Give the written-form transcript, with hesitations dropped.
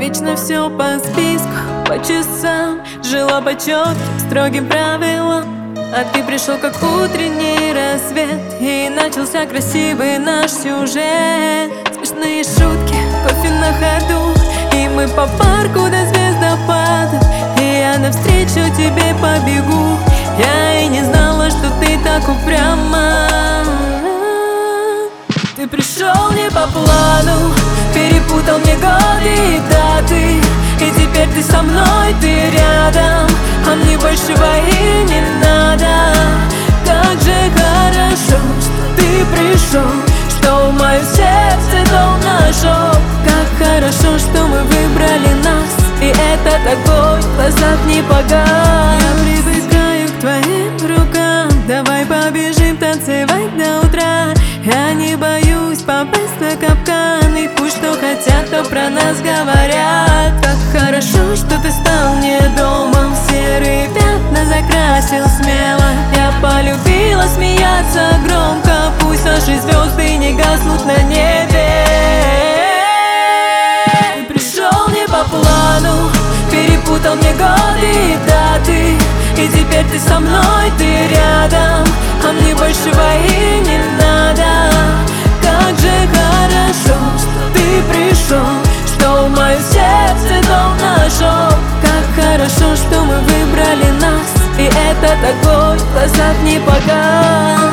Вечно все по списку, по часам, жила по четким, строгим правилам. А ты пришел как утренний рассвет, и начался красивый наш сюжет. Смешные шутки, кофе на ходу, и мы по парку до звездопадов. И я навстречу тебе побегу, я и не знала, что ты так упряма. Ты пришел не по плану, перепутал мне годы и даты. И теперь ты со мной, ты рядом, а мне большего и не надо. Как же хорошо, что ты пришел, что в моем сердце дом нашел. Как хорошо, что мы выбрали нас, и этот огонь в глазах не погас. Я привыкаю к твоим рукам, давай побежим танцевать до утра. Я не боюсь попасть на капкан, и пусть что хотят, то про нас говорят. Как хорошо, что ты стал мне домом, серые пятна закрасил смело. Я полюбила смеяться громко, пусть наши звезды не гаснут на небе. Ты пришел не по плану, перепутал мне годы и даты. И теперь ты со мной, ты рядом, а мне большего и не надо. Как же хорошо, что ты пришел, что в моем сердце дом нашел. Как хорошо, что мы выбрали нас, и этот огонь в глазах не погас.